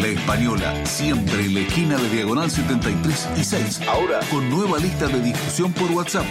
La Española, siempre en la esquina de Diagonal 73 y 6. Ahora con nueva lista de difusión por WhatsApp.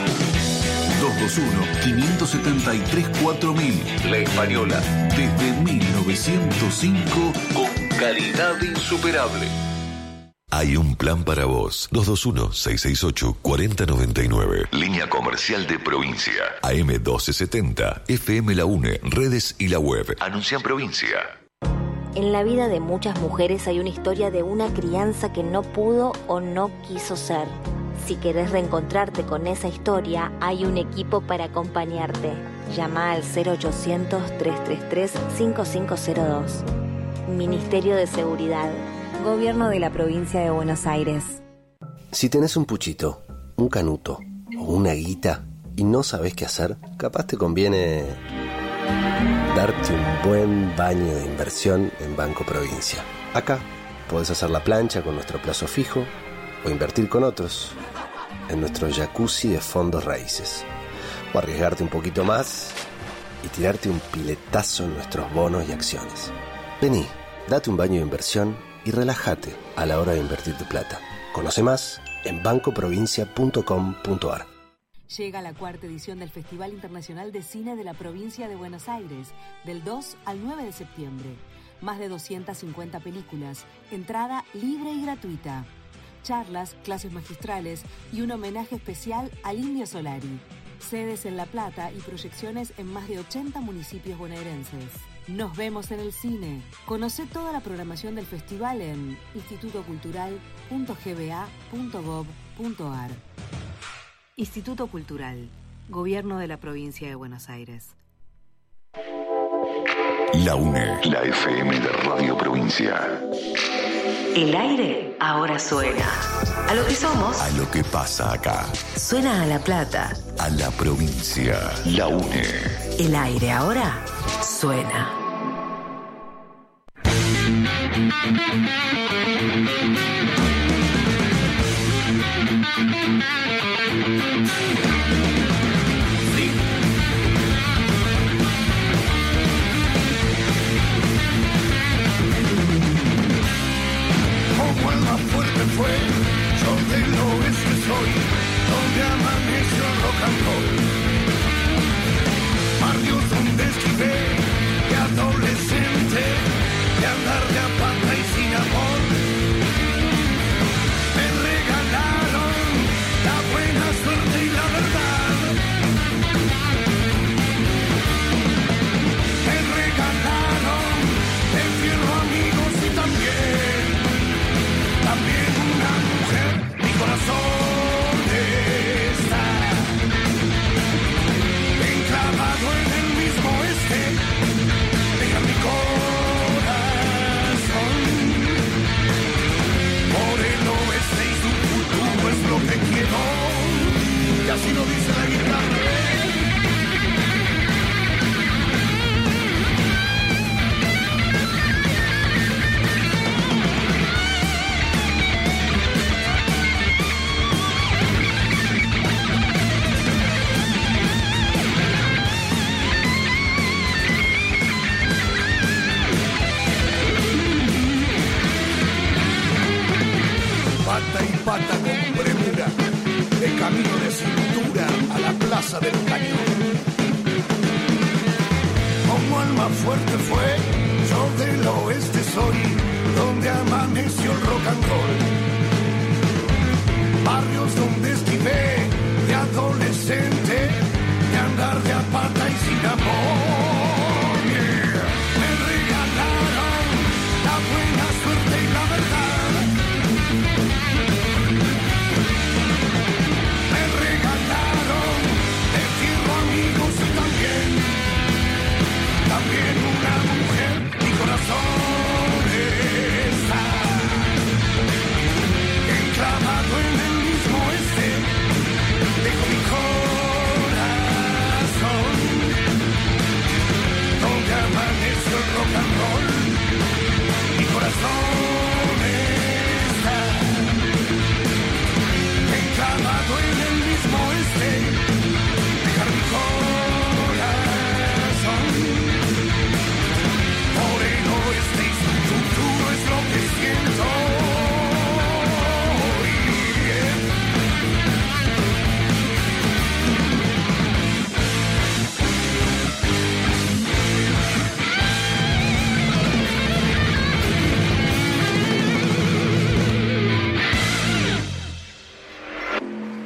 221-573-4000. La Española, desde 1905, con calidad insuperable. Hay un plan para vos. 221-668-4099. Línea comercial de provincia. AM 1270. FM La UNE. Redes y la web. Anuncia en provincia. En la vida de muchas mujeres hay una historia de una crianza que no pudo o no quiso ser. Si querés reencontrarte con esa historia, hay un equipo para acompañarte. Llama al 0800-333-5502. Ministerio de Seguridad. Gobierno de la Provincia de Buenos Aires. Si tenés un puchito, un canuto o una guita y no sabés qué hacer, capaz te conviene darte un buen baño de inversión en Banco Provincia. Acá podés hacer la plancha con nuestro plazo fijo o invertir con otros en nuestro jacuzzi de fondos raíces. O arriesgarte un poquito más y tirarte un piletazo en nuestros bonos y acciones. Vení, date un baño de inversión y relájate a la hora de invertir tu plata. Conoce más en bancoprovincia.com.ar. Llega la cuarta edición del Festival Internacional de Cine de la Provincia de Buenos Aires, del 2 al 9 de septiembre. Más de 250 películas, entrada libre y gratuita. Charlas, clases magistrales y un homenaje especial al Indio Solari. Sedes en La Plata y proyecciones en más de 80 municipios bonaerenses. Nos vemos en el cine. Conoce toda la programación del festival en institutocultural.gba.gov.ar. Instituto Cultural, Gobierno de la Provincia de Buenos Aires. La UNE, la FM de Radio Provincia. El aire ahora suena. A lo que somos. A lo que pasa acá. Suena a La Plata. A la provincia. La UNE. El aire ahora suena. Como el más fuerte fue, yo del oeste soy, donde amaneció el rock and roll. Barrios donde esquivé, de adolescente, de andar de a pata y sin amor. Me regalaron la buena suerte y la verdad. Me regalaron de fierro amigos y también una mujer, mi corazón está enclavado en el mismo este, deja mi corazón por el oeste y su futuro es lo que quiero, y así lo dice la guitarra. Pata y pata con premura, de camino de cintura a la plaza del cañón. Como alma fuerte fue, yo del oeste soy, donde amaneció el rock and roll. Barrios donde esquivé, de adolescente, de andar de a pata y sin amor. Yeah. Me regalaron la buena suerte y la verdad. Me regalaron de fierro amigos y también una mujer, mi corazón está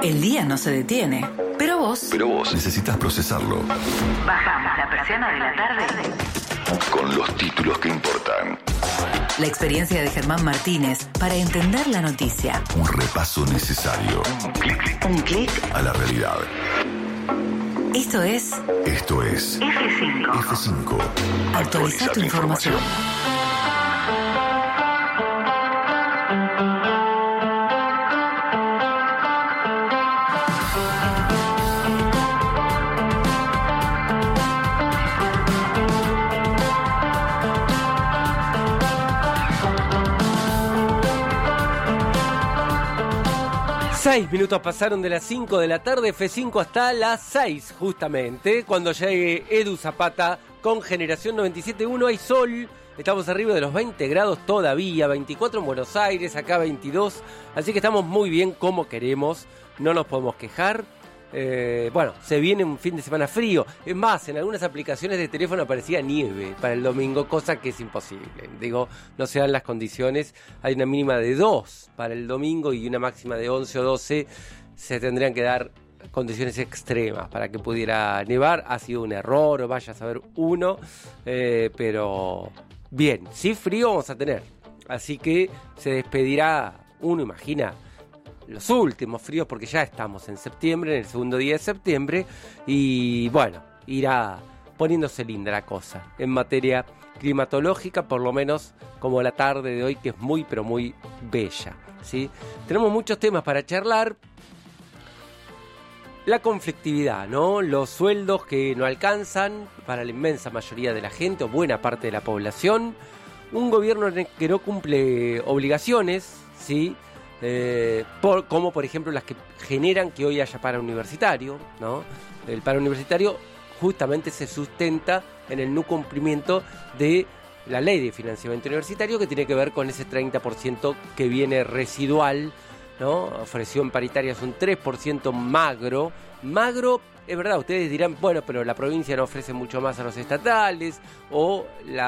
El día no se detiene, pero vos necesitas procesarlo. bajamos la persiana de la tarde. Con los títulos que importan. La experiencia de Germán Martínez para entender la noticia. Un repaso necesario. Un clic A la realidad. Esto es F5. Actualiza tu información. Seis minutos pasaron de las 5 de la tarde, F5 hasta las 6 justamente, cuando llegue Edu Zapata con Generación 97.1, hay sol, estamos arriba de los 20 grados todavía, 24 en Buenos Aires, acá 22, así que estamos muy bien como queremos, no nos podemos quejar. Bueno, se viene un fin de semana frío. Es más, en algunas aplicaciones de teléfono aparecía nieve para el domingo, cosa que es imposible. Digo, no se dan las condiciones. Hay una mínima de 2 para el domingo y una máxima de 11 o 12. Se tendrían que dar condiciones extremas para que pudiera nevar. Ha sido un error, o vaya a saber uno. Pero bien, sí frío vamos a tener. Así que se despedirá, uno imagina, los últimos fríos, porque ya estamos en septiembre, en el segundo día de septiembre, y bueno, irá poniéndose linda la cosa en materia climatológica, por lo menos como la tarde de hoy, que es muy pero muy bella, ¿sí? Tenemos muchos temas para charlar. La conflictividad, ¿no? Los sueldos que no alcanzan para la inmensa mayoría de la gente, o buena parte de la población, un gobierno que no cumple obligaciones, ¿sí? Como por ejemplo las que generan que hoy haya paro universitario, ¿no? El paro universitario justamente se sustenta en el no cumplimiento de la ley de financiamiento universitario, que tiene que ver con ese 30% que viene residual, ¿no? Ofreció en paritarias un 3% magro, es verdad, ustedes dirán, bueno, pero la provincia no ofrece mucho más a los estatales, o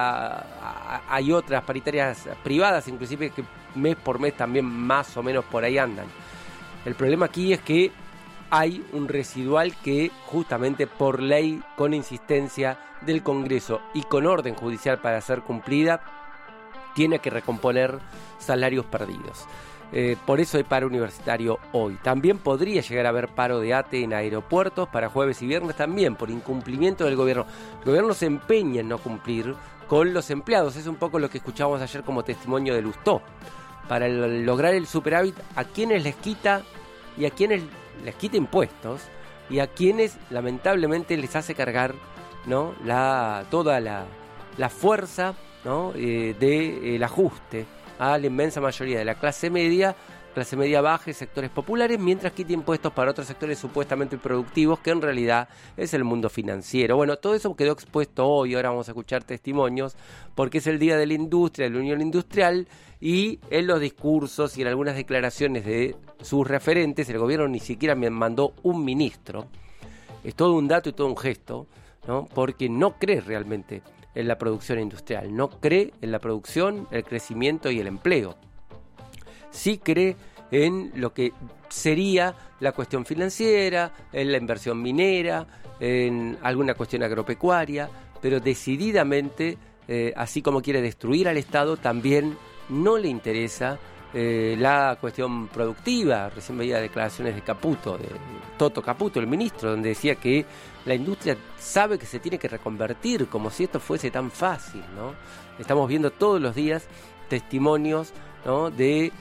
hay otras paritarias privadas, inclusive, que mes por mes también más o menos por ahí andan. El problema aquí es que hay un residual que justamente por ley, con insistencia del Congreso y con orden judicial para ser cumplida, tiene que recomponer salarios perdidos. Por eso hay paro universitario hoy. También podría llegar a haber paro de ATE en aeropuertos para jueves y viernes también, por incumplimiento del gobierno. El gobierno se empeña en no cumplir con los empleados. Es un poco lo que escuchábamos ayer como testimonio de Lustó. Para lograr el superávit, a quienes les quita y a quienes les quita impuestos y a quienes lamentablemente les hace cargar, ¿no? toda la fuerza, ¿no? del ajuste a la inmensa mayoría de la clase media baja y sectores populares, mientras quita impuestos para otros sectores supuestamente productivos, que en realidad es el mundo financiero. Bueno, todo eso quedó expuesto hoy, ahora vamos a escuchar testimonios, porque es el Día de la Industria, de la Unión Industrial, y en los discursos y en algunas declaraciones de sus referentes, el gobierno ni siquiera me mandó un ministro. Es todo un dato y todo un gesto, ¿no? Porque no cree realmente en la producción industrial, no cree en la producción, el crecimiento y el empleo. Sí cree en lo que sería la cuestión financiera, en la inversión minera, en alguna cuestión agropecuaria, pero decididamente, así como quiere destruir al Estado, también no le interesa la cuestión productiva. Recién veía declaraciones de Caputo, de Toto Caputo, el ministro, donde decía que la industria sabe que se tiene que reconvertir, como si esto fuese tan fácil, ¿no? Estamos viendo todos los días testimonios, ¿no? de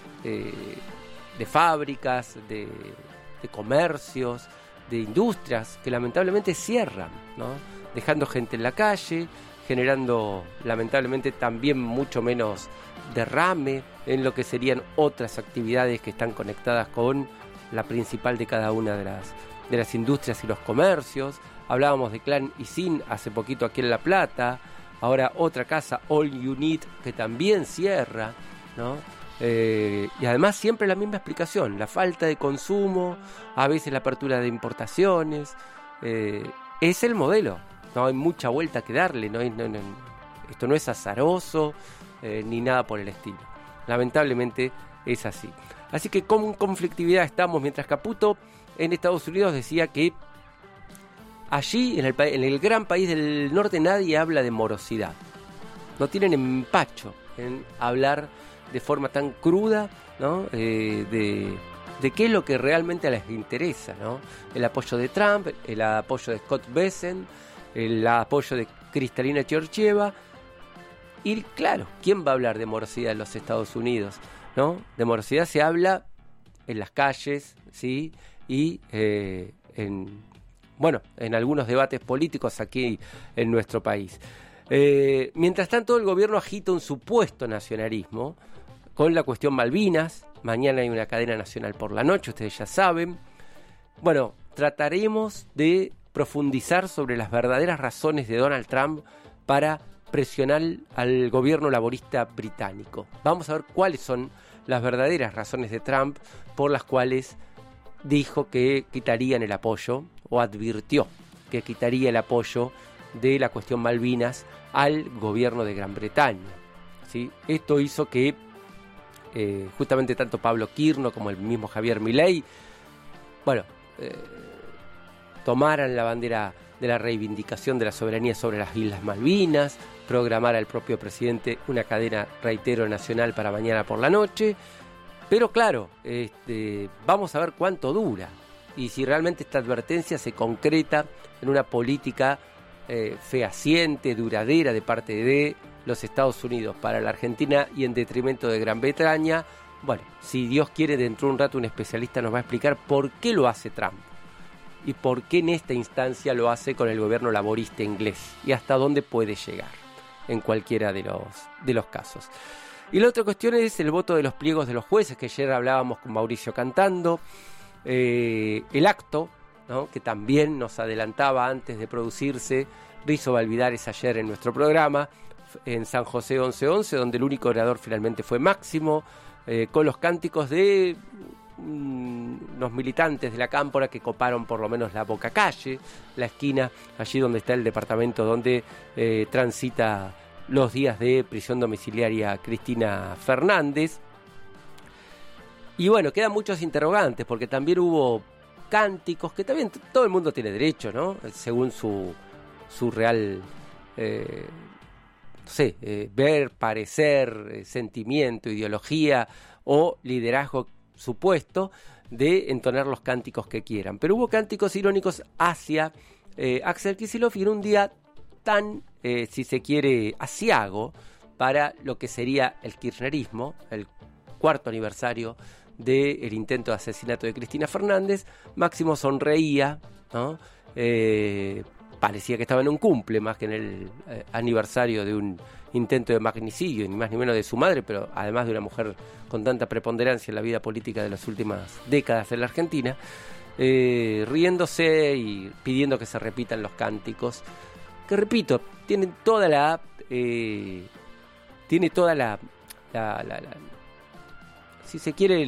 fábricas, de comercios, de industrias que lamentablemente cierran, ¿no? Dejando gente en la calle, generando lamentablemente también mucho menos derrame en lo que serían otras actividades que están conectadas con la principal de cada una de las industrias y los comercios. Hablábamos de Clan y Sin hace poquito aquí en La Plata, ahora otra casa, All You Need, que también cierra, ¿no? Y además siempre la misma explicación, la falta de consumo, a veces la apertura de importaciones, es el modelo, no hay mucha vuelta que darle, esto no es azaroso ni nada por el estilo, lamentablemente es así. Así que con conflictividad estamos, mientras Caputo en Estados Unidos decía que allí, en el gran país del norte, nadie habla de morosidad. No tienen empacho en hablar de forma tan cruda, ¿no? De qué es lo que realmente les interesa, ¿no? El apoyo de Trump, el apoyo de Scott Bessent, el apoyo de Kristalina Georgieva. Y claro, ¿quién va a hablar de morosidad en los Estados Unidos, ¿no? De morosidad se habla en las calles, ¿sí? Y en algunos debates políticos aquí en nuestro país. Mientras tanto, el gobierno agita un supuesto nacionalismo con la cuestión Malvinas. Mañana hay una cadena nacional por la noche, ustedes ya saben. Bueno, trataremos de profundizar sobre las verdaderas razones de Donald Trump para presionar al gobierno laborista británico. Vamos a ver cuáles son las verdaderas razones de Trump por las cuales dijo que quitarían el apoyo, o advirtió que quitaría el apoyo de la cuestión Malvinas al gobierno de Gran Bretaña, ¿sí? Esto hizo que justamente tanto Pablo Kirno como el mismo Javier Milei, tomaran la bandera de la reivindicación de la soberanía sobre las Islas Malvinas, programara el propio presidente una cadena, reitero, nacional para mañana por la noche. Pero claro, vamos a ver cuánto dura y si realmente esta advertencia se concreta en una política fehaciente, duradera de parte de los Estados Unidos para la Argentina y en detrimento de Gran Bretaña. Bueno, si Dios quiere, dentro de un rato un especialista nos va a explicar por qué lo hace Trump y por qué en esta instancia lo hace con el gobierno laborista inglés y hasta dónde puede llegar en cualquiera de los casos. Y la otra cuestión es el voto de los pliegos de los jueces, que ayer hablábamos con Mauricio Cantando, el acto, ¿no?, que también nos adelantaba antes de producirse Rizo Valvidares ayer en nuestro programa, en San José 1111, donde el único orador finalmente fue Máximo, con los cánticos de unos militantes de la Cámpora que coparon por lo menos la Boca Calle, la esquina, allí donde está el departamento donde transita los días de prisión domiciliaria Cristina Fernández. Y bueno, quedan muchos interrogantes, porque también hubo cánticos, que también todo el mundo tiene derecho, ¿no?, según su real ver, parecer, sentimiento, ideología o liderazgo supuesto, de entonar los cánticos que quieran. Pero hubo cánticos irónicos hacia Axel Kicillof y en un día tan, si se quiere, aciago para lo que sería el kirchnerismo, el 4º aniversario del intento de asesinato de Cristina Fernández. Máximo sonreía, ¿no? Parecía que estaba en un cumple más que en el aniversario de un intento de magnicidio, ni más ni menos de su madre, pero además de una mujer con tanta preponderancia en la vida política de las últimas décadas en la Argentina, riéndose y pidiendo que se repitan los cánticos, que repito, tienen toda la si se quiere,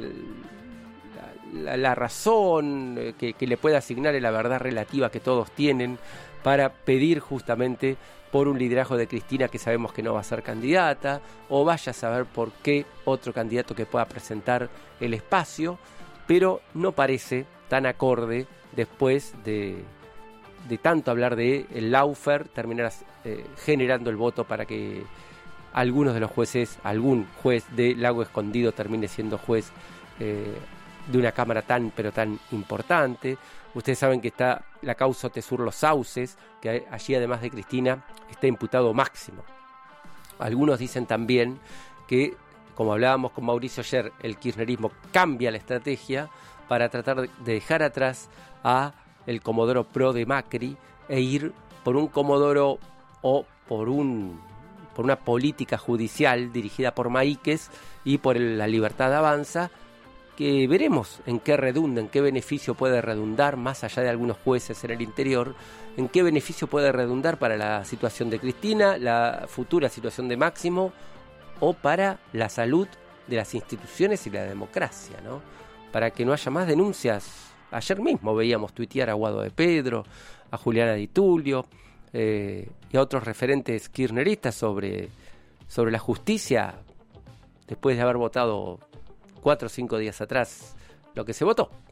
la razón que le puede asignar la verdad relativa que todos tienen para pedir justamente por un liderazgo de Cristina, que sabemos que no va a ser candidata, o vaya a saber por qué otro candidato que pueda presentar el espacio, pero no parece tan acorde después de tanto hablar de el lawfare, terminar generando el voto para que algunos de los jueces, algún juez de Lago Escondido termine siendo juez de una cámara tan pero tan importante. Ustedes saben que está la causa Tesur Los Sauces, que allí además de Cristina está imputado Máximo. Algunos dicen también que, como hablábamos con Mauricio ayer, el kirchnerismo cambia la estrategia para tratar de dejar atrás a el Comodoro Pro de Macri e ir por un Comodoro o por una política judicial dirigida por Maíquez y por la Libertad Avanza, que veremos en qué redunda, en qué beneficio puede redundar, más allá de algunos jueces en el interior, en qué beneficio puede redundar para la situación de Cristina, la futura situación de Máximo, o para la salud de las instituciones y la democracia, ¿no? Para que no haya más denuncias. Ayer mismo veíamos tuitear a Guado de Pedro, a Juliana Di Tulio y a otros referentes kirchneristas sobre la justicia, después de haber votado 4 o 5 días atrás lo que se votó.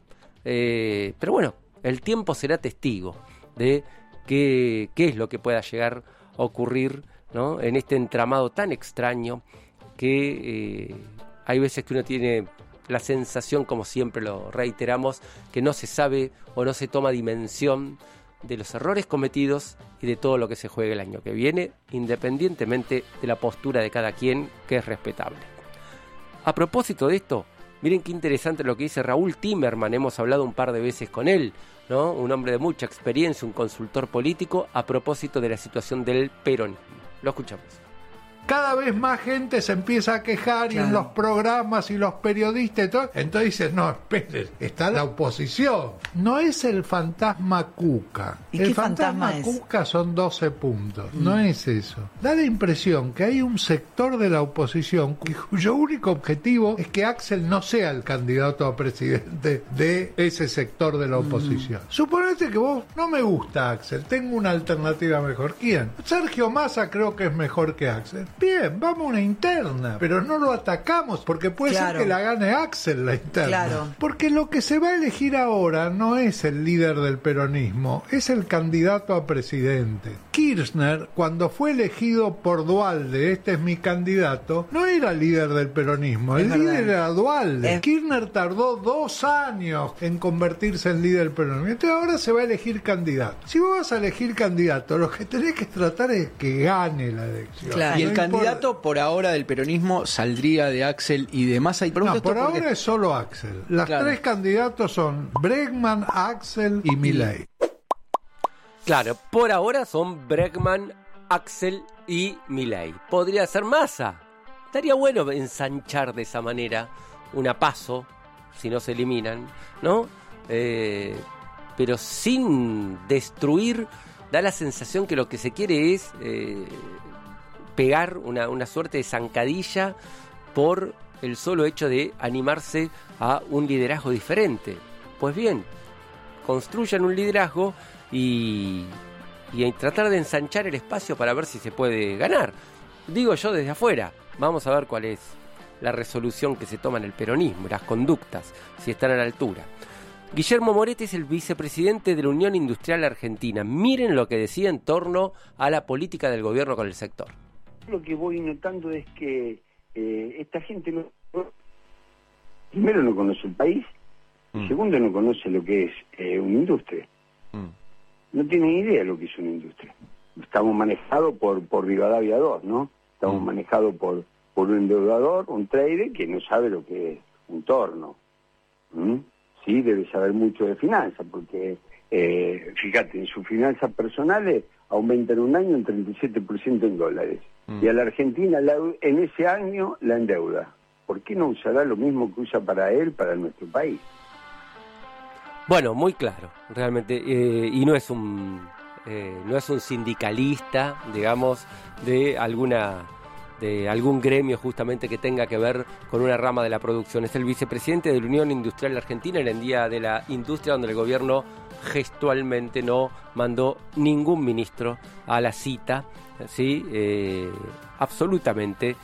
Pero bueno, el tiempo será testigo de qué es lo que pueda llegar a ocurrir, ¿no?, en este entramado tan extraño que hay veces que uno tiene la sensación, como siempre lo reiteramos, que no se sabe o no se toma dimensión de los errores cometidos y de todo lo que se juegue el año que viene, independientemente de la postura de cada quien, que es respetable. A propósito de esto, miren qué interesante lo que dice Raúl Timerman, hemos hablado un par de veces con él, ¿no?, un hombre de mucha experiencia, un consultor político, a propósito de la situación del peronismo. Lo escuchamos. Cada vez más gente se empieza a quejar, y en los programas y los periodistas y todo. Entonces dices, no, esperen, está la oposición. No es el fantasma Cuca. ¿Y el qué fantasma Cuca son 12 puntos. No es eso. Da la impresión que hay un sector de la oposición cuyo único objetivo es que Axel no sea el candidato a presidente de ese sector de la oposición. Suponete que vos, no me gusta Axel, tengo una alternativa mejor. ¿Quién? Sergio Massa creo que es mejor que Axel. Bien, vamos a una interna, pero no lo atacamos, porque puede ser que la gane Axel la interna. Porque lo que se va a elegir ahora no es el líder del peronismo, es el candidato a presidente. Kirchner, cuando fue elegido por Duhalde, este es mi candidato, no era líder del peronismo, el líder era Duhalde. Kirchner tardó 2 años en convertirse en líder del peronismo, entonces ahora se va a elegir candidato. Si vos vas a elegir candidato, lo que tenés que tratar es que gane la elección. Y el candidato por ahora del peronismo saldría de Axel y de Massa. Y no, por ahora es solo Axel. Las 3 candidatos son Bregman, Axel y Milei. Claro, por ahora son Bregman, Axel y Milei. Podría ser Massa. Estaría bueno ensanchar de esa manera una PASO, si no se eliminan, ¿no? Pero sin destruir, da la sensación que lo que se quiere es pegar una suerte de zancadilla por el solo hecho de animarse a un liderazgo diferente. Pues bien, construyan un liderazgo y tratar de ensanchar el espacio para ver si se puede ganar. Digo yo desde afuera, vamos a ver cuál es la resolución que se toma en el peronismo, las conductas, si están a la altura. Guillermo Moretti es el vicepresidente de la Unión Industrial Argentina. Miren lo que decía en torno a la política del gobierno con el sector. Lo que voy notando es que esta gente primero no conoce el país, y segundo no conoce lo que es una industria. No tienen idea de lo que es una industria. Estamos manejados por Rivadavia 2, ¿no? Estamos manejados por un endeudador, un trader que no sabe lo que es un torno. Sí, debe saber mucho de finanzas, porque fíjate, en sus finanzas personales aumenta en un año un 37% en dólares. Y a la Argentina en ese año la endeuda. ¿Por qué no usará lo mismo que usa para él, para nuestro país? Bueno, muy claro, realmente, y no es un sindicalista, digamos, de algún gremio justamente que tenga que ver con una rama de la producción. Es el vicepresidente de la Unión Industrial Argentina en el Día de la Industria, donde el gobierno gestualmente no mandó ningún ministro a la cita, ¿sí? Absolutamente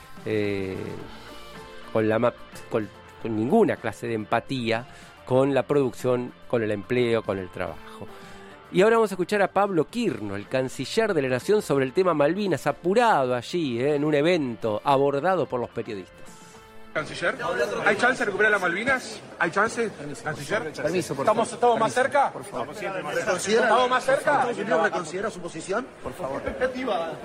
con ninguna clase de empatía con la producción, con el empleo, con el trabajo. Y ahora vamos a escuchar a Pablo Quirno, el canciller de la Nación, sobre el tema Malvinas, apurado allí, en un evento abordado por los periodistas. Canciller, ¿hay chance de recuperar las Malvinas? ¿Hay chance, canciller? Permiso, por favor. ¿Estamos más cerca? Por favor. ¿Estamos más cerca? ¿Reconsidera su posición? Por favor. ¿Con qué expectativa?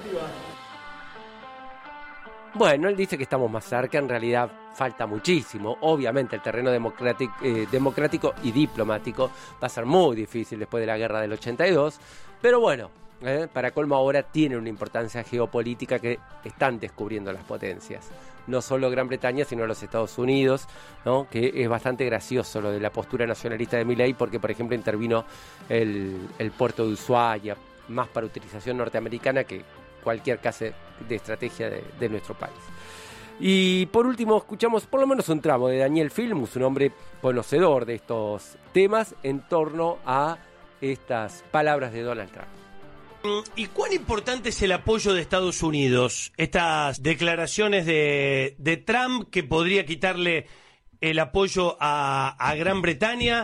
Bueno, él dice que estamos más cerca, en realidad falta muchísimo. Obviamente el terreno democrático y diplomático va a ser muy difícil después de la guerra del 82, pero bueno, para colmo ahora tiene una importancia geopolítica que están descubriendo las potencias. No solo Gran Bretaña, sino los Estados Unidos, ¿no? Que es bastante gracioso lo de la postura nacionalista de Milei, porque por ejemplo intervino el puerto de Ushuaia, más para utilización norteamericana que cualquier clase de estrategia de nuestro país. Y por último escuchamos por lo menos un tramo de Daniel Filmus, un hombre conocedor de estos temas en torno a estas palabras de Donald Trump. ¿Y cuán importante es el apoyo de Estados Unidos? Estas declaraciones de Trump que podría quitarle el apoyo a Gran Bretaña.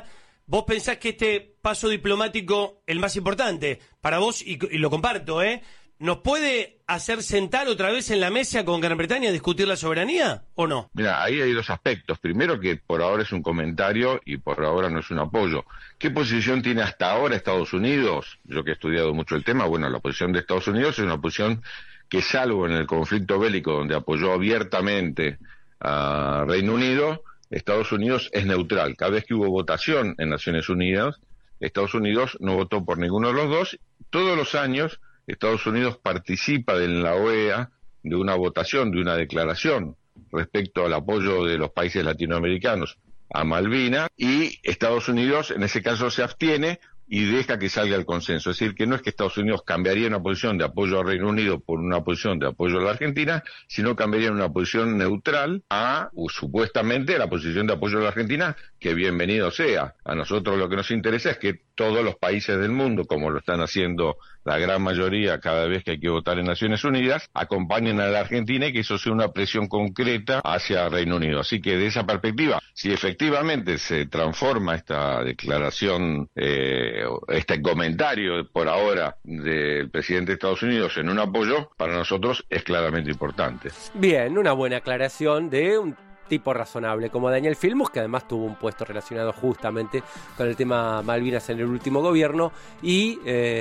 vos pensás que este paso diplomático, el más importante, para vos, y lo comparto, ¿nos puede hacer sentar otra vez en la mesa con Gran Bretaña a discutir la soberanía o no? Mira, ahí hay dos aspectos. Primero, que por ahora es un comentario y por ahora no es un apoyo. ¿Qué posición tiene hasta ahora Estados Unidos? Yo que he estudiado mucho el tema, bueno, la posición de Estados Unidos es una posición que, salvo en el conflicto bélico donde apoyó abiertamente a Reino Unido, Estados Unidos es neutral. Cada vez que hubo votación en Naciones Unidas, Estados Unidos no votó por ninguno de los dos. Todos los años Estados Unidos participa en la OEA de una votación, de una declaración respecto al apoyo de los países latinoamericanos a Malvinas, y Estados Unidos en ese caso se abstiene y deja que salga el consenso. Es decir, que no es que Estados Unidos cambiaría una posición de apoyo al Reino Unido por una posición de apoyo a la Argentina, sino cambiaría una posición neutral a, supuestamente, la posición de apoyo a la Argentina, que bienvenido sea. A nosotros lo que nos interesa es que todos los países del mundo, como lo están haciendo la gran mayoría cada vez que hay que votar en Naciones Unidas, acompañen a la Argentina y que eso sea una presión concreta hacia Reino Unido. Así que de esa perspectiva, si efectivamente se transforma esta declaración, este comentario por ahora del presidente de Estados Unidos en un apoyo, para nosotros es claramente importante. Bien, una buena aclaración de un tipo razonable como Daniel Filmus, que además tuvo un puesto relacionado justamente con el tema Malvinas en el último gobierno y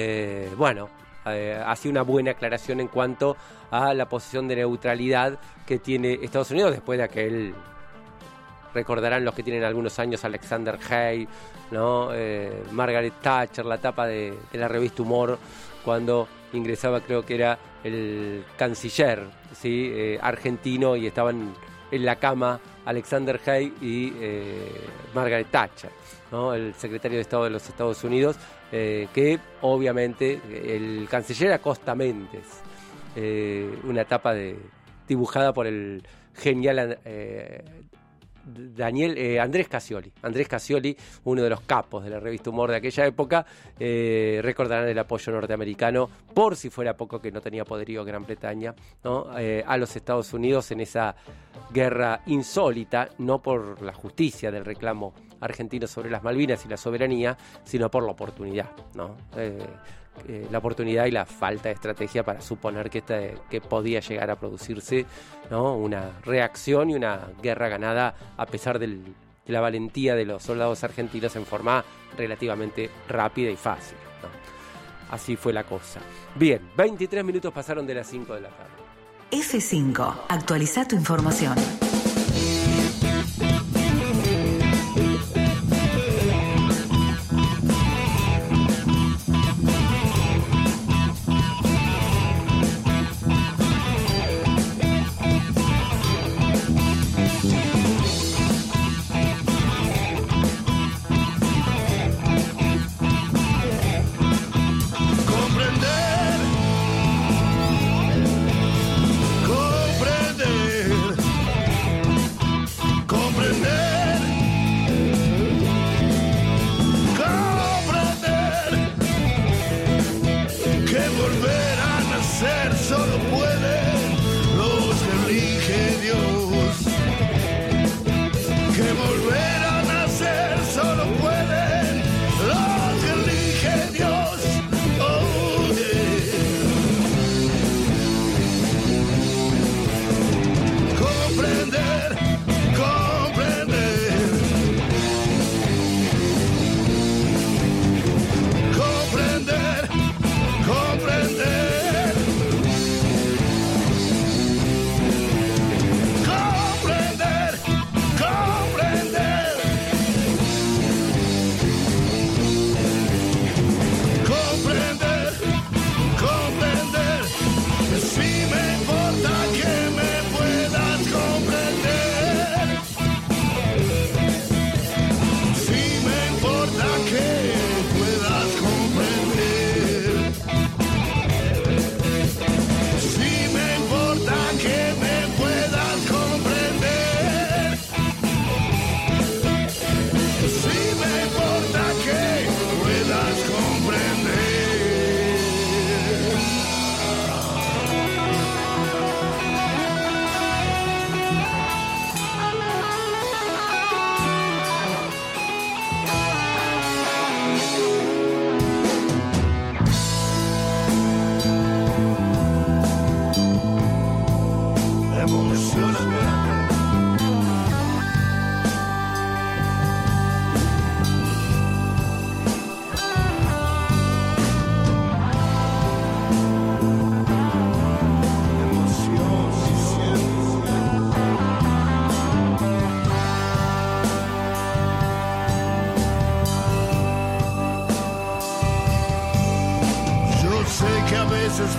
hacía una buena aclaración en cuanto a la posición de neutralidad que tiene Estados Unidos después de aquel, recordarán los que tienen algunos años, Alexander Haig, ¿no? Margaret Thatcher, la tapa de la revista Humor, cuando ingresaba, creo que era el canciller, ¿sí? Argentino, y estaban en la cama Alexander Haig y Margaret Thatcher, ¿no? El secretario de Estado de los Estados Unidos, que obviamente el canciller era Costa Méndez, una tapa dibujada por el genial Andrés Cassioli, uno de los capos de la revista Humor de aquella época. Recordarán el apoyo norteamericano, por si fuera poco, que no tenía poderío Gran Bretaña, ¿no? A los Estados Unidos en esa guerra insólita, no por la justicia del reclamo argentino sobre las Malvinas y la soberanía, sino por la oportunidad, ¿no? La oportunidad y la falta de estrategia para suponer que podía llegar a producirse, ¿no? Una reacción y una guerra ganada a pesar de la valentía de los soldados argentinos en forma relativamente rápida y fácil, ¿no? Así fue la cosa. Bien, 23 minutos pasaron de las 5 de la tarde. F5, actualiza tu información.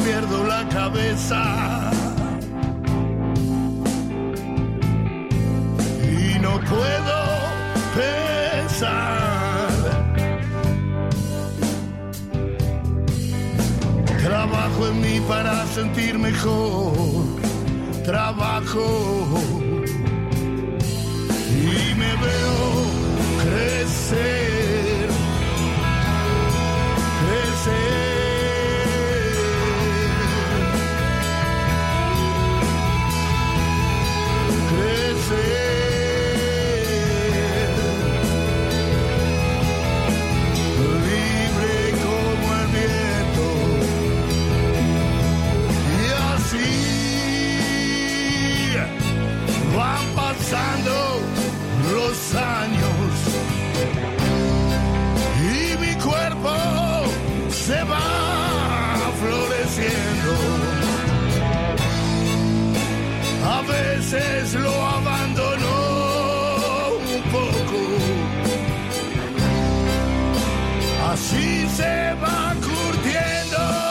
pierdo la cabeza y no puedo pensar. Trabajo en mí para sentir mejor, trabajo y me veo crecer, crecer. Pasando los años y mi cuerpo se va floreciendo. A veces lo abandono un poco, así se va curtiendo.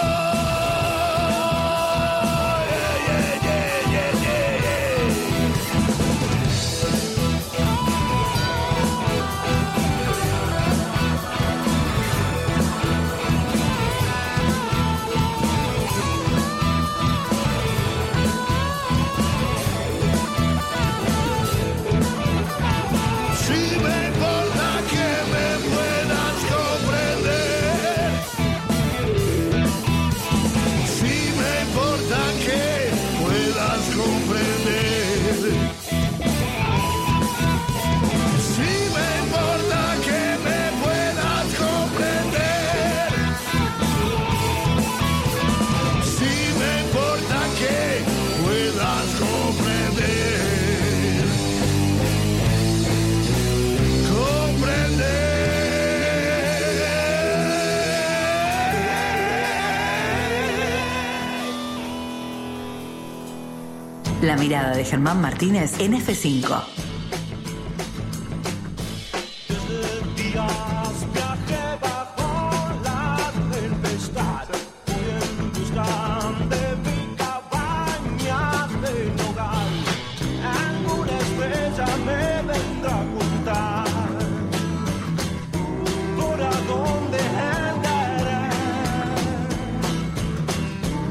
La mirada de Germán Martínez en F5.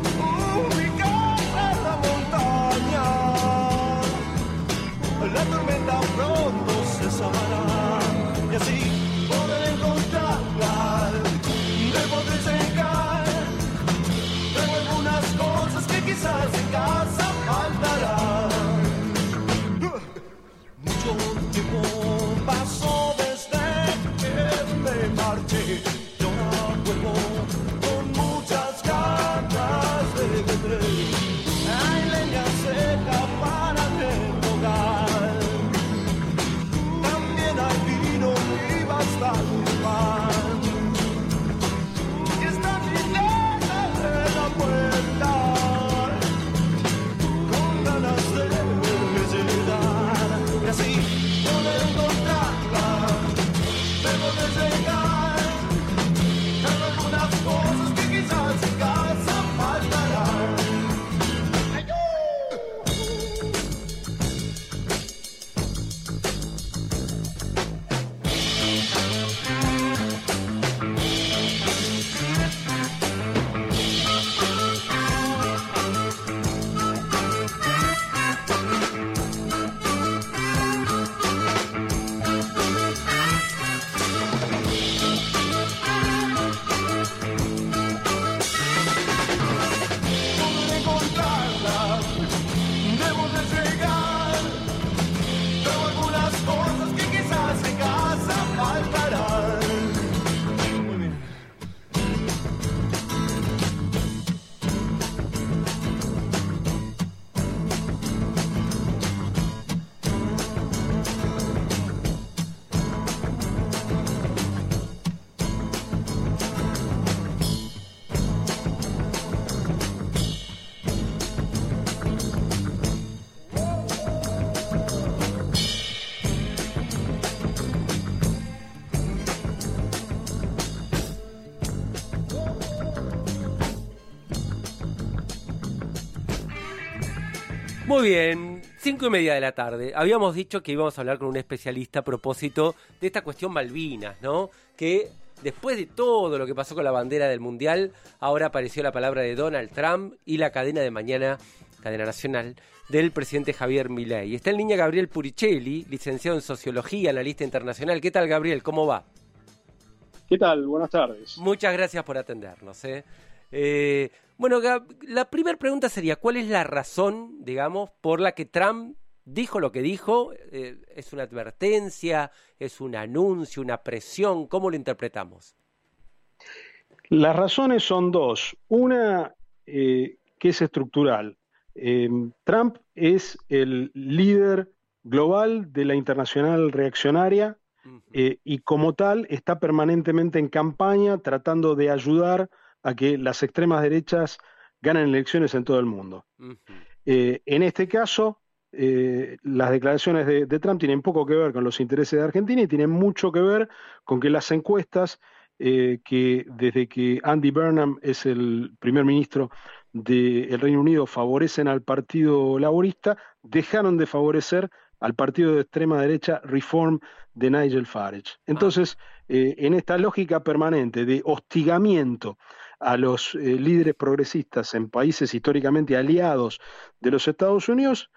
La tormenta Muy bien, 5:30 de la tarde. Habíamos dicho que íbamos a hablar con un especialista a propósito de esta cuestión Malvinas, ¿no? Que después de todo lo que pasó con la bandera del Mundial, ahora apareció la palabra de Donald Trump y la cadena de mañana, cadena nacional, del presidente Javier Milei. Está en línea Gabriel Puricelli, licenciado en Sociología, analista internacional. ¿Qué tal, Gabriel? ¿Cómo va? ¿Qué tal? Buenas tardes. Muchas gracias por atendernos. Bueno, la primera pregunta sería, ¿cuál es la razón, digamos, por la que Trump dijo lo que dijo? ¿Es una advertencia? ¿Es un anuncio? ¿Una presión? ¿Cómo lo interpretamos? Las razones son dos. Una, que es estructural. Trump es el líder global de la internacional reaccionaria y como tal está permanentemente en campaña tratando de ayudar a que las extremas derechas ganen elecciones en todo el mundo. En este caso, las declaraciones de Trump tienen poco que ver con los intereses de Argentina y tienen mucho que ver con que las encuestas que desde que Andy Burnham es el primer ministro del Reino Unido favorecen al Partido Laborista, dejaron de favorecer al partido de extrema derecha Reform de Nigel Farage. Entonces, en esta lógica permanente de hostigamiento a los líderes progresistas en países históricamente aliados de los Estados Unidos,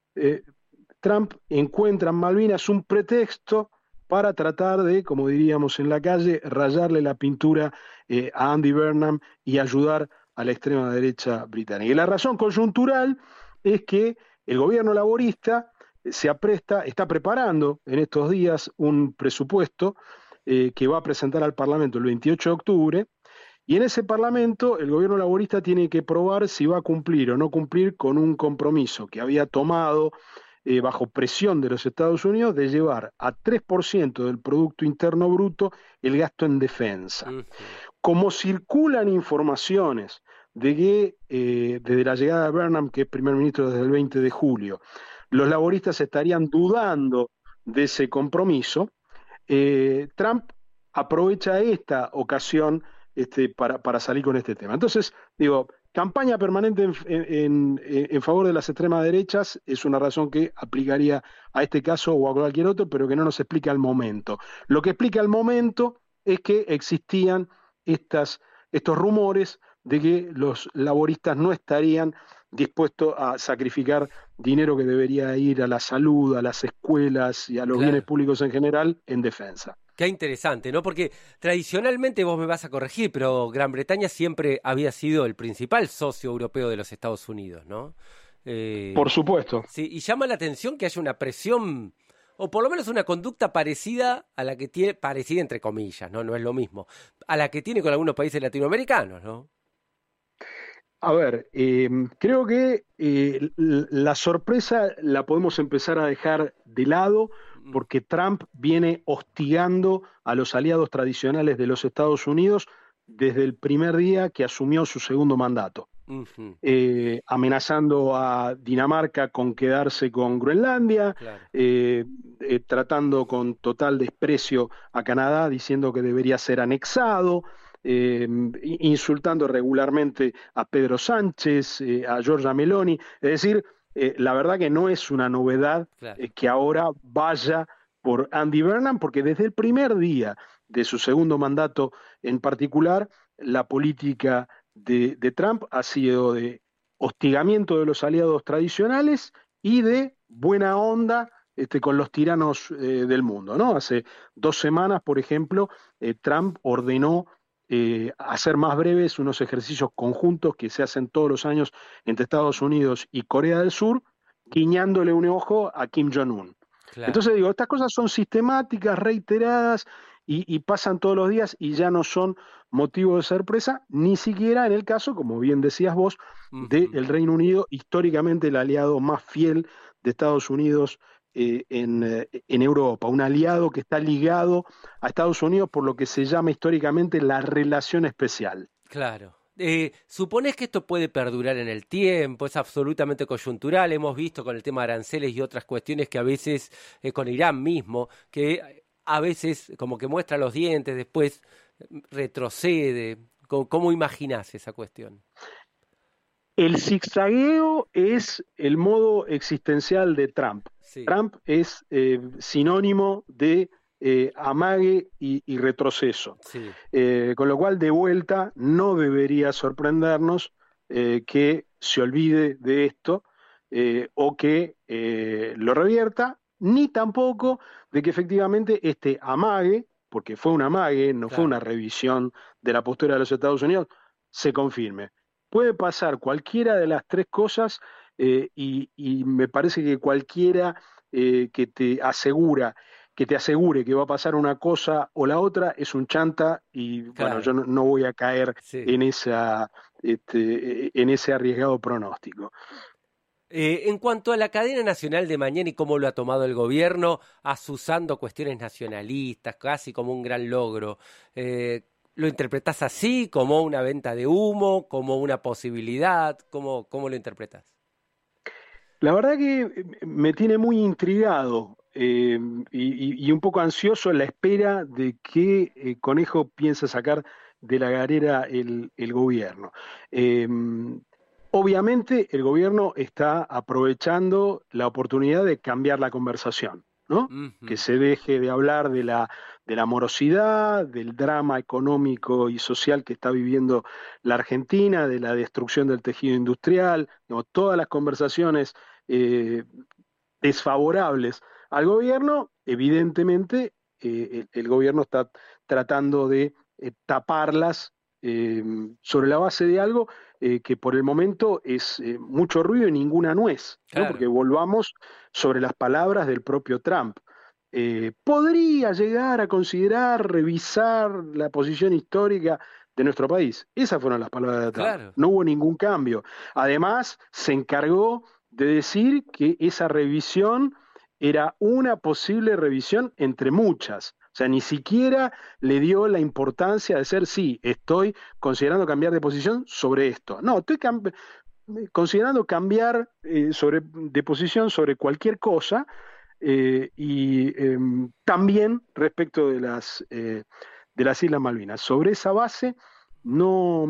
Trump encuentra en Malvinas un pretexto para tratar de, como diríamos en la calle, rayarle la pintura a Andy Burnham y ayudar a la extrema derecha británica. Y la razón coyuntural es que el gobierno laborista está preparando en estos días un presupuesto que va a presentar al Parlamento el 28 de octubre, y en ese Parlamento el gobierno laborista tiene que probar si va a cumplir o no cumplir con un compromiso que había tomado bajo presión de los Estados Unidos de llevar a 3% del Producto Interno Bruto el gasto en defensa. Como circulan informaciones de que desde la llegada de Burnham, que es primer ministro desde el 20 de julio, los laboristas estarían dudando de ese compromiso, Trump aprovecha esta ocasión para salir con este tema. Entonces, digo, campaña permanente en favor de las extremas derechas es una razón que aplicaría a este caso o a cualquier otro, pero que no nos explica el momento. Lo que explica el momento es que existían estos rumores de que los laboristas no estarían dispuestos a sacrificar dinero que debería ir a la salud, a las escuelas y a los bienes públicos en general en defensa. Qué interesante, ¿no? Porque tradicionalmente, vos me vas a corregir, pero Gran Bretaña siempre había sido el principal socio europeo de los Estados Unidos, ¿no? Por supuesto. Sí, y llama la atención que haya una presión, o por lo menos una conducta parecida a la que tiene, parecida entre comillas, ¿no? No es lo mismo, a la que tiene con algunos países latinoamericanos, ¿no? A ver, creo que la sorpresa la podemos empezar a dejar de lado porque Trump viene hostigando a los aliados tradicionales de los Estados Unidos desde el primer día que asumió su segundo mandato, amenazando a Dinamarca con quedarse con Groenlandia, tratando con total desprecio a Canadá, diciendo que debería ser anexado, insultando regularmente a Pedro Sánchez, a Giorgia Meloni, es decir, la verdad que no es una novedad que ahora vaya por Andy Burnham, porque desde el primer día de su segundo mandato en particular, la política de Trump ha sido de hostigamiento de los aliados tradicionales y de buena onda con los tiranos del mundo, ¿no? Hace 2 semanas, por ejemplo, Trump ordenó hacer más breves unos ejercicios conjuntos que se hacen todos los años entre Estados Unidos y Corea del Sur, guiñándole un ojo a Kim Jong-un. Entonces digo, estas cosas son sistemáticas, reiteradas y pasan todos los días y ya no son motivo de sorpresa, ni siquiera en el caso, como bien decías vos, del Reino Unido, históricamente el aliado más fiel de Estados Unidos en Europa, un aliado que está ligado a Estados Unidos por lo que se llama históricamente la relación especial. Claro. ¿Supones que esto puede perdurar en el tiempo? ¿Es absolutamente coyuntural? Hemos visto con el tema de aranceles y otras cuestiones que a veces, con Irán mismo, que a veces como que muestra los dientes, después retrocede. ¿Cómo imaginás esa cuestión? El zigzagueo es el modo existencial de Trump. Sí. Trump es sinónimo de amague y retroceso. Sí. Con lo cual, de vuelta, no debería sorprendernos que se olvide de esto o que lo revierta, ni tampoco de que efectivamente este amague, porque fue un amague, no fue una revisión de la postura de los Estados Unidos, se confirme. Puede pasar cualquiera de las tres cosas y me parece que cualquiera que te asegure que va a pasar una cosa o la otra es un chanta y bueno, yo no voy a caer en ese arriesgado pronóstico. En cuanto a la cadena nacional de mañana y cómo lo ha tomado el gobierno, asusando cuestiones nacionalistas, casi como un gran logro, ¿lo interpretás así, como una venta de humo, como una posibilidad? ¿Cómo lo interpretás? La verdad que me tiene muy intrigado y un poco ansioso en la espera de qué conejo piensa sacar de la galera el gobierno. Obviamente el gobierno está aprovechando la oportunidad de cambiar la conversación, ¿no? Uh-huh. Que se deje de hablar de la morosidad, del drama económico y social que está viviendo la Argentina, de la destrucción del tejido industrial, ¿no? Todas las conversaciones desfavorables al gobierno, evidentemente el gobierno está tratando de taparlas sobre la base de algo que por el momento es mucho ruido y ninguna nuez, ¿no? Claro. Porque volvamos sobre las palabras del propio Trump. Podría llegar a considerar revisar la posición histórica de nuestro país. Esas fueron las palabras de Trump. Claro. No hubo ningún cambio. Además, se encargó de decir que esa revisión era una posible revisión entre muchas. O sea, ni siquiera le dio la importancia de ser, sí, estoy considerando cambiar de posición sobre esto. No, estoy considerando cambiar de posición sobre cualquier cosa y también respecto de las Islas Malvinas. Sobre esa base no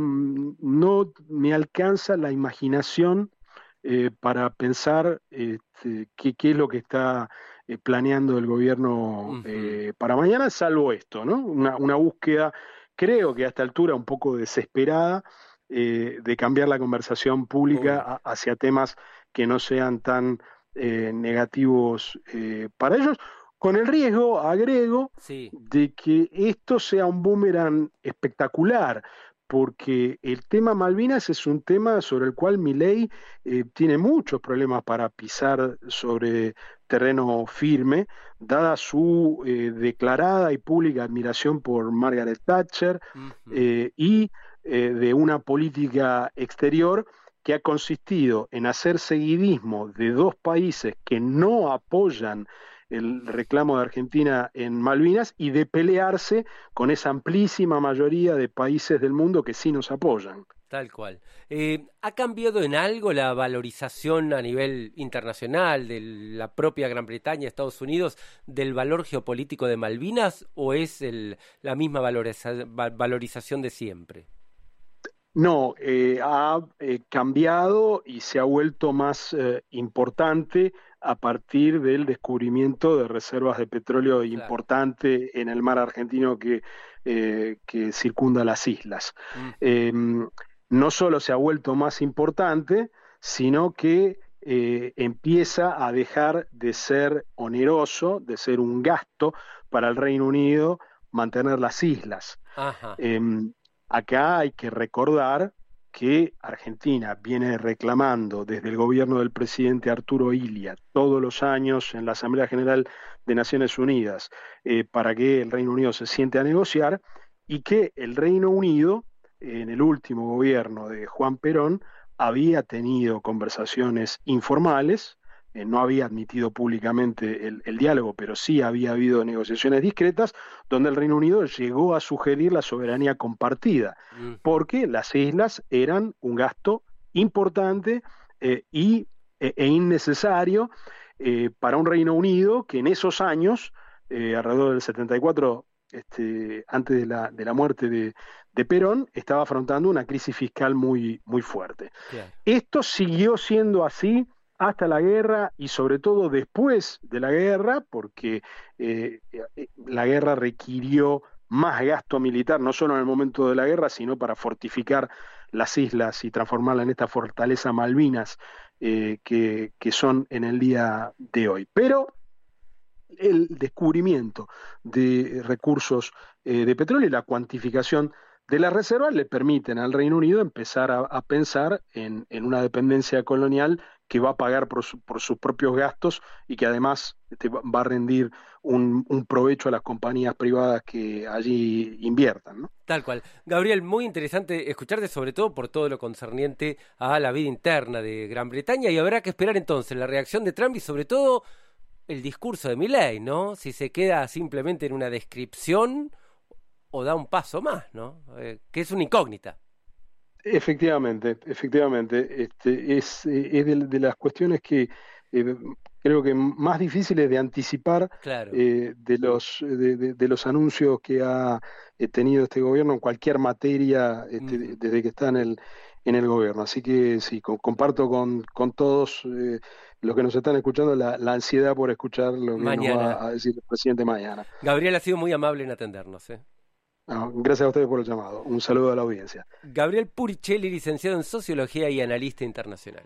me alcanza la imaginación para pensar qué es lo que está planeando el gobierno para mañana, salvo esto, ¿no? Una búsqueda, creo que a esta altura un poco desesperada, de cambiar la conversación pública hacia temas que no sean tan negativos para ellos, con el riesgo, agrego, de que esto sea un boomerang espectacular, porque el tema Malvinas es un tema sobre el cual Milei tiene muchos problemas para pisar sobre terreno firme, dada su declarada y pública admiración por Margaret Thatcher y de una política exterior que ha consistido en hacer seguidismo de dos países que no apoyan el reclamo de Argentina en Malvinas y de pelearse con esa amplísima mayoría de países del mundo que sí nos apoyan. Tal cual. ¿Ha cambiado en algo la valorización a nivel internacional de la propia Gran Bretaña, Estados Unidos, del valor geopolítico de Malvinas, o es la misma valorización de siempre? No, ha cambiado y se ha vuelto más importante a partir del descubrimiento de reservas de petróleo importante en el mar argentino que circunda las islas. No solo se ha vuelto más importante, sino que empieza a dejar de ser oneroso, de ser un gasto para el Reino Unido mantener las islas. Acá hay que recordar que Argentina viene reclamando desde el gobierno del presidente Arturo Illia todos los años en la Asamblea General de Naciones Unidas para que el Reino Unido se siente a negociar, y que el Reino Unido en el último gobierno de Juan Perón había tenido conversaciones informales, no había admitido públicamente el diálogo, pero sí había habido negociaciones discretas donde el Reino Unido llegó a sugerir la soberanía compartida, porque las islas eran un gasto importante e innecesario para un Reino Unido que en esos años, alrededor del 74, antes de la muerte de Perón, estaba afrontando una crisis fiscal muy, muy fuerte. Claro. Esto siguió siendo así hasta la guerra y sobre todo después de la guerra, porque la guerra requirió más gasto militar, no solo en el momento de la guerra, sino para fortificar las islas y transformarla en esta fortaleza Malvinas que son en el día de hoy. Pero el descubrimiento de recursos de petróleo y la cuantificación de las reservas le permiten al Reino Unido empezar a pensar en una dependencia colonial que va a pagar por sus propios gastos y que además va a rendir un provecho a las compañías privadas que allí inviertan, ¿no? Tal cual. Gabriel, muy interesante escucharte, sobre todo por todo lo concerniente a la vida interna de Gran Bretaña, y habrá que esperar entonces la reacción de Trump y sobre todo el discurso de Milei, ¿no? Si se queda simplemente en una descripción o da un paso más, ¿no? Que es una incógnita. Efectivamente. Es de las cuestiones que creo que más difíciles de anticipar. Claro. De los anuncios que ha tenido este gobierno en cualquier materia desde que está en el gobierno. Así que sí, comparto con todos los que nos están escuchando la ansiedad por escuchar lo que nos va a decir el presidente mañana. Gabriel ha sido muy amable en atendernos. Gracias a ustedes por el llamado. Un saludo a la audiencia. Gabriel Puricelli, licenciado en Sociología y analista internacional.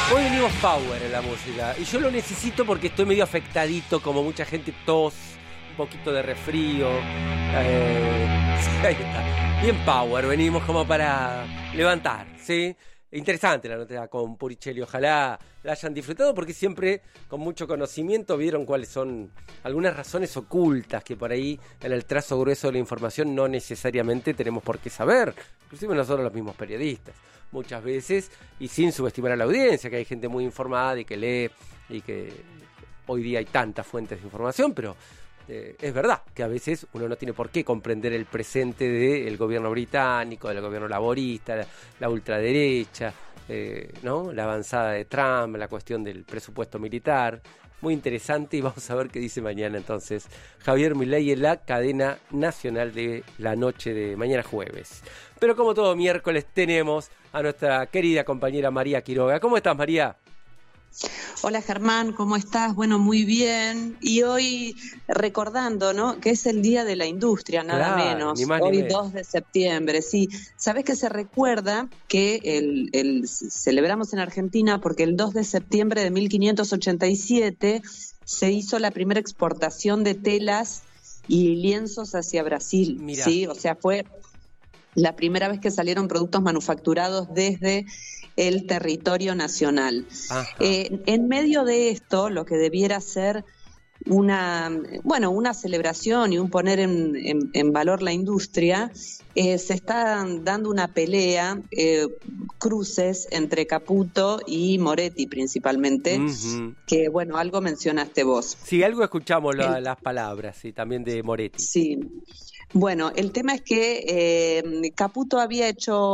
Hoy venimos power en la música y yo lo necesito porque estoy medio afectadito, como mucha gente, tos, un poquito de resfrío. Sí, ahí está. Bien power, venimos como para levantar, ¿sí? Interesante la nota con Puricelli, ojalá la hayan disfrutado porque siempre con mucho conocimiento vieron cuáles son algunas razones ocultas que por ahí en el trazo grueso de la información no necesariamente tenemos por qué saber, inclusive nosotros los mismos periodistas, muchas veces, y sin subestimar a la audiencia, que hay gente muy informada y que lee y que hoy día hay tantas fuentes de información, pero es verdad que a veces uno no tiene por qué comprender el presente del gobierno británico, del gobierno laborista, la ultraderecha, ¿no? La avanzada de Trump, la cuestión del presupuesto militar. Muy interesante y vamos a ver qué dice mañana entonces Javier Milei en la cadena nacional de la noche de mañana jueves. Pero como todo miércoles tenemos a nuestra querida compañera María Quiroga. ¿Cómo estás, María? Hola Germán, ¿cómo estás? Bueno, muy bien. Y hoy recordando, ¿no?, que es el Día de la Industria, nada menos. Ni más, hoy ni 2 de septiembre, sí. ¿Sabés que se recuerda que celebramos en Argentina porque el 2 de septiembre de 1587 se hizo la primera exportación de telas y lienzos hacia Brasil? Mirá. ¿Sí? O sea, fue la primera vez que salieron productos manufacturados desde el territorio nacional. En medio de esto, lo que debiera ser una celebración y un poner en valor la industria, se está dando una pelea, cruces entre Caputo y Moretti principalmente, que bueno, algo mencionaste vos. Sí, algo escuchamos las palabras, sí, también de Moretti. Sí. Bueno, el tema es que Caputo había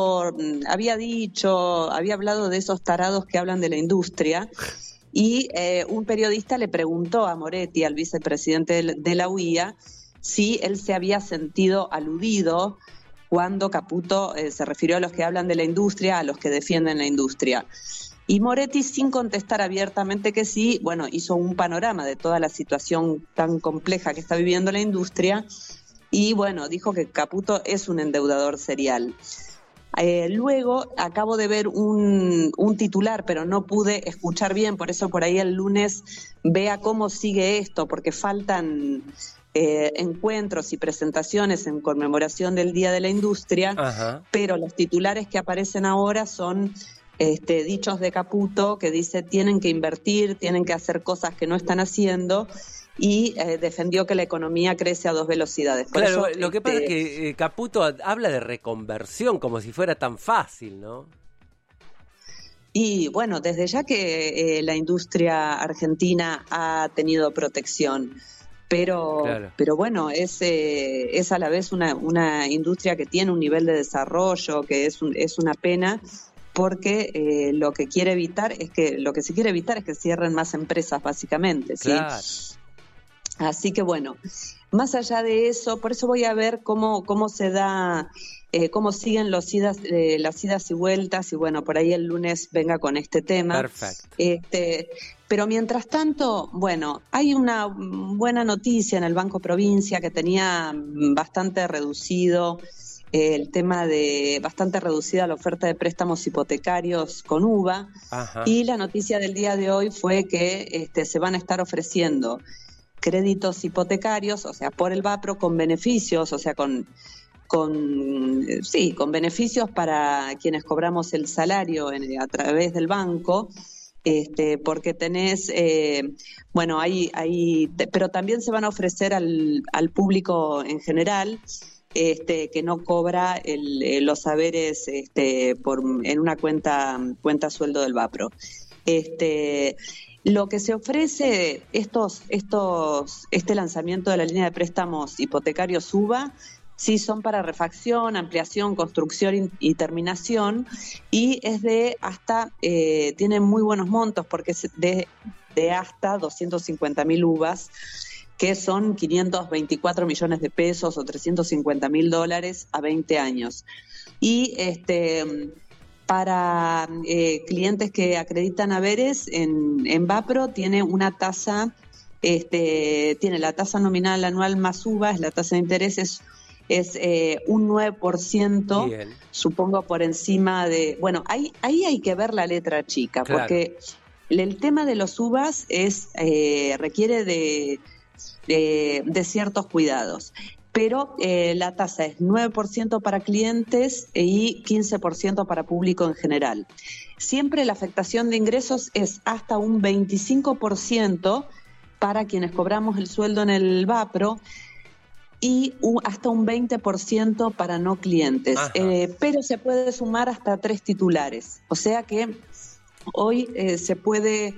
hablado de esos tarados que hablan de la industria y un periodista le preguntó a Moretti, al vicepresidente de la UIA, si él se había sentido aludido cuando Caputo se refirió a los que hablan de la industria, a los que defienden la industria. Y Moretti, sin contestar abiertamente que sí, bueno, hizo un panorama de toda la situación tan compleja que está viviendo la industria. Y bueno, dijo que Caputo es un endeudador serial. Luego acabo de ver un titular, pero no pude escuchar bien, por eso por ahí el lunes vea cómo sigue esto, porque faltan encuentros y presentaciones en conmemoración del Día de la Industria, pero los titulares que aparecen ahora son dichos de Caputo que dice tienen que invertir, tienen que hacer cosas que no están haciendo, y defendió que la economía crece a 2 velocidades. Por claro, eso, lo que pasa es que Caputo habla de reconversión como si fuera tan fácil, ¿no? Y bueno, desde ya que la industria argentina ha tenido protección, pero bueno, es a la vez una industria que tiene un nivel de desarrollo que es una pena, porque lo que se quiere evitar es que cierren más empresas, básicamente, ¿sí? Claro. Así que bueno, más allá de eso, por eso voy a ver cómo se da, cómo siguen las idas y vueltas, y bueno, por ahí el lunes venga con este tema. Perfecto. Pero mientras tanto, bueno, hay una buena noticia en el Banco Provincia que tenía bastante reducido bastante reducida la oferta de préstamos hipotecarios con UVA. Y la noticia del día de hoy fue que se van a estar ofreciendo créditos hipotecarios, o sea, por el VAPRO con beneficios, o sea, con beneficios para quienes cobramos el salario a través del banco, porque tenés, pero también se van a ofrecer al público en general, que no cobra los saberes en una cuenta sueldo del VAPRO. Lo que se ofrece, este lanzamiento de la línea de préstamos hipotecarios UVA, sí son para refacción, ampliación, construcción y terminación, y es tiene muy buenos montos porque es de hasta 250.000 UVAs, que son 524 millones de pesos o $350.000 a 20 años. Y para clientes que acreditan haberes en VAPRO tiene una tasa, tiene la tasa nominal anual más UVA, la tasa de interés es es un 9%, Bien. supongo por encima de... Bueno, ahí hay que ver la letra chica, Claro. porque el tema de los UVAs requiere de ciertos cuidados. Pero la tasa es 9% para clientes y 15% para público en general. Siempre la afectación de ingresos es hasta un 25% para quienes cobramos el sueldo en el VAPRO y hasta un 20% para no clientes. Pero se puede sumar hasta 3 titulares. O sea que hoy se pueden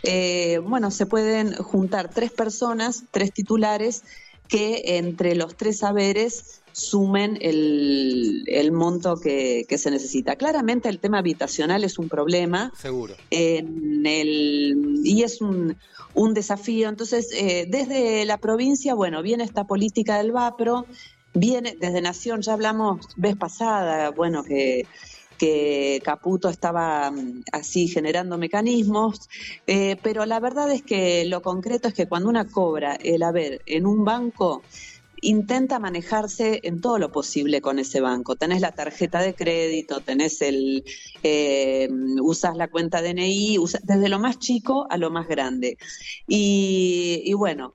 juntar 3 personas, 3 titulares, que entre los 3 saberes sumen el monto que se necesita. Claramente el tema habitacional es un problema. Seguro. Y es un desafío. Entonces, desde la provincia, viene esta política del VAPRO, viene desde Nación, ya hablamos vez pasada, que Caputo estaba así generando mecanismos, pero la verdad es que lo concreto es que cuando una cobra el haber en un banco, intenta manejarse en todo lo posible con ese banco. Tenés la tarjeta de crédito, tenés usás la cuenta DNI, desde lo más chico a lo más grande. Y bueno,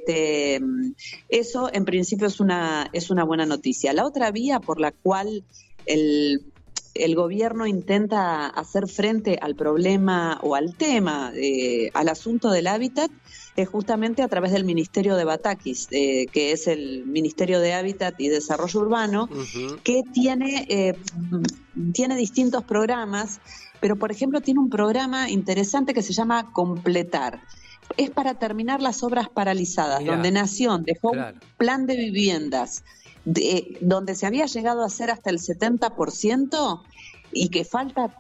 eso en principio es una buena noticia. La otra vía por la cual el gobierno intenta hacer frente al problema o al tema, al asunto del hábitat, es justamente a través del Ministerio de Batakis, que es el Ministerio de Hábitat y Desarrollo Urbano, que tiene distintos programas, pero por ejemplo tiene un programa interesante que se llama Completar. Es para terminar las obras paralizadas. Mirá, donde Nación dejó un plan de viviendas donde se había llegado a hacer hasta el 70% y que falta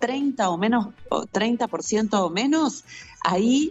30% o menos, ahí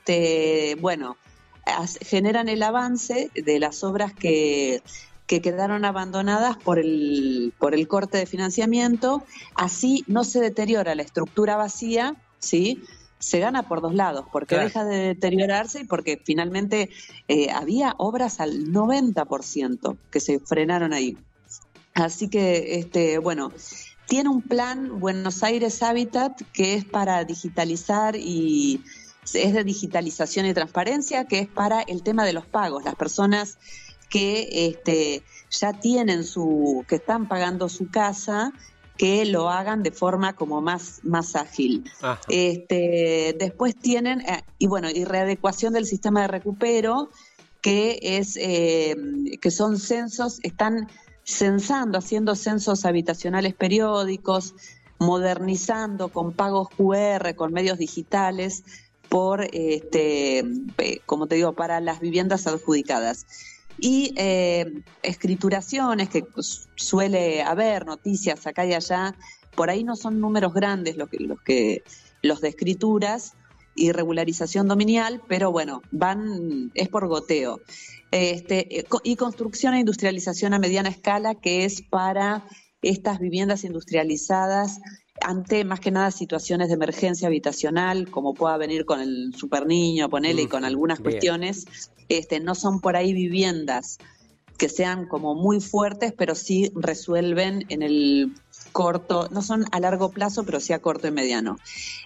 generan el avance de las obras que quedaron abandonadas por el corte de financiamiento. Así no se deteriora la estructura vacía, ¿sí? Se gana por 2 lados, porque deja de deteriorarse y porque finalmente había obras al 90% que se frenaron ahí. Así que, tiene un plan Buenos Aires Habitat que es para digitalizar y es de digitalización y transparencia, que es para el tema de los pagos. Las personas que ya tienen que están pagando su casa, que lo hagan de forma como más ágil. Después tienen, y readecuación del sistema de recupero, que son censos, están censando, haciendo censos habitacionales periódicos, modernizando con pagos QR, con medios digitales, como te digo, para las viviendas adjudicadas. Y escrituraciones, que suele haber noticias acá y allá, por ahí no son números grandes los de escrituras y regularización dominial, pero es por goteo. Y construcción e industrialización a mediana escala, que es para estas viviendas industrializadas ante más que nada situaciones de emergencia habitacional, como pueda venir con el superniño, ponele, y con algunas cuestiones. No son por ahí viviendas que sean como muy fuertes, pero sí resuelven en el corto, no son a largo plazo, pero sí a corto y mediano.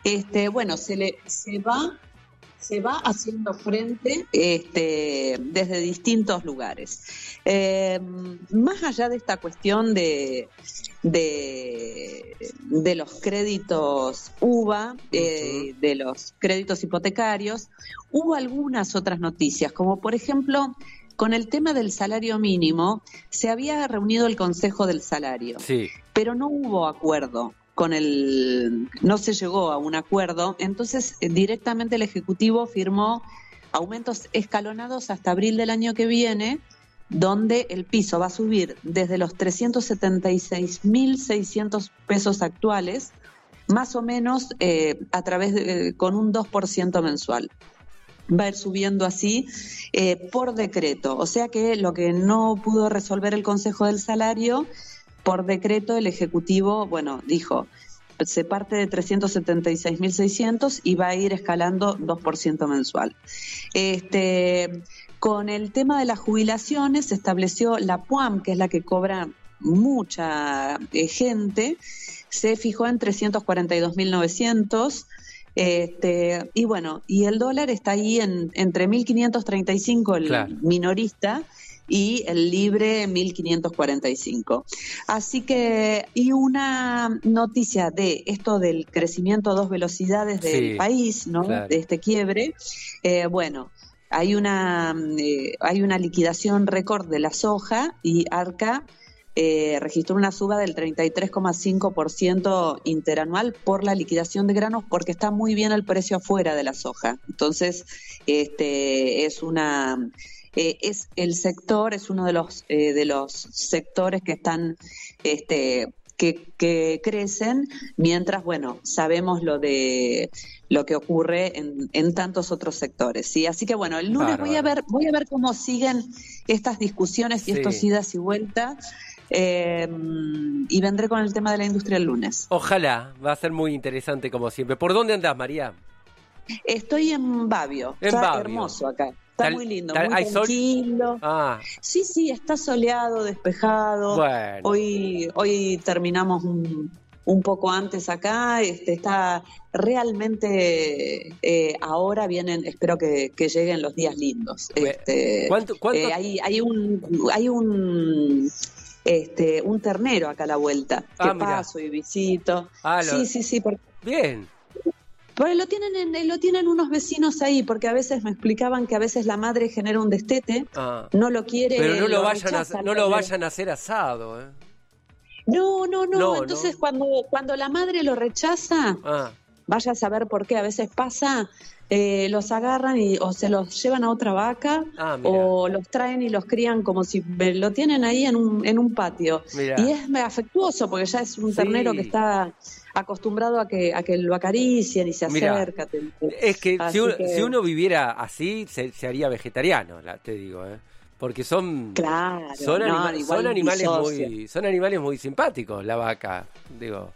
Se va haciendo frente desde distintos lugares. Más allá de esta cuestión de los créditos UVA, de los créditos hipotecarios, hubo algunas otras noticias, como por ejemplo, con el tema del salario mínimo, se había reunido el Consejo del Salario, pero no hubo acuerdo. No se llegó a un acuerdo, entonces directamente el Ejecutivo firmó aumentos escalonados hasta abril del año que viene, donde el piso va a subir desde los 376.600 pesos actuales, más o menos con un 2% mensual. Va a ir subiendo así por decreto, o sea que lo que no pudo resolver el Consejo del Salario, por decreto el Ejecutivo, dijo, se parte de 376.600 y va a ir escalando 2% mensual. Con el tema de las jubilaciones se estableció la PUAM, que es la que cobra mucha gente, se fijó en 342.900. Y bueno, y el dólar está ahí entre 1.535 el minorista y el libre 1.545. Así que, y una noticia de esto del crecimiento a 2 velocidades del país, ¿no? De este quiebre, bueno, hay una liquidación récord de la soja y Arca registró una suba del 33,5% interanual por la liquidación de granos, porque está muy bien el precio afuera de la soja. Entonces, es el sector, es uno de los sectores que están que crecen, mientras, bueno, sabemos lo que ocurre en tantos otros sectores, ¿sí? Así que bueno, el lunes voy a ver cómo siguen estas discusiones y estos idas y vueltas. Y vendré con el tema de la industria el lunes. Ojalá, va a ser muy interesante como siempre. ¿Por dónde andás, María? Estoy en Babio, está hermoso acá. Está muy lindo, muy tranquilo. Sí, está soleado, despejado. Bueno. Hoy terminamos un poco antes acá. Está realmente ahora vienen, espero que lleguen los días lindos. ¿Cuánto? Hay un ternero acá a la vuelta, que paso y visito. Sí. Bien. Pero lo tienen unos vecinos ahí, porque a veces me explicaban que a veces la madre genera un destete, no lo quiere. Pero no lo vayan a hacer asado, ¿eh? No. Entonces cuando la madre lo rechaza, vaya a saber por qué, a veces pasa, los agarran o se los llevan a otra vaca, o los traen y los crían como si lo tienen ahí en un patio. Mirá. Y es afectuoso, porque ya es un ternero que está acostumbrado a que lo acaricien y se acerca. Es que si uno viviera así, se haría vegetariano, te digo, porque son animales muy simpáticos, la vaca, digo.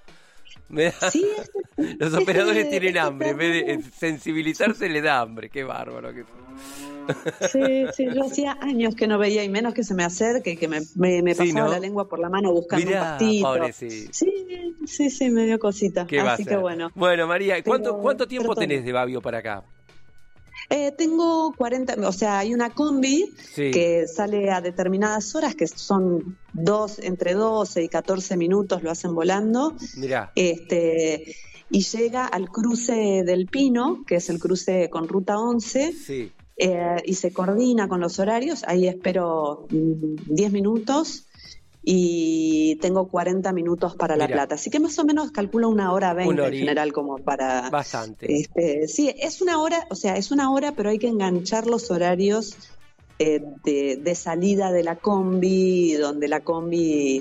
Los operadores tienen hambre, en vez de sensibilizarse le da hambre, qué bárbaro que Sí, yo hacía años que no veía, y menos que se me acerque y que me pasaba la lengua por la mano buscando un pastito. Pobrecito. Sí, me dio cosita. Así que bueno. Bueno, María, ¿cuánto tiempo tenés de Babio para acá? Tengo 40, o sea, hay una combi que sale a determinadas horas, que son entre 12 y 14 minutos, lo hacen volando. Mirá. Y llega al cruce del Pino, que es el cruce con Ruta 11, y se coordina con los horarios. Ahí espero 10 minutos y tengo 40 minutos para La Plata. Así que más o menos calculo 1:20 en general, como para... Bastante. Sí, es 1 hora, o sea, es 1 hora, pero hay que enganchar los horarios de salida de la combi, donde la combi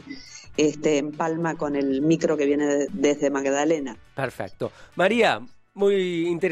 empalma con el micro que viene desde Magdalena. Perfecto. María, muy interesante.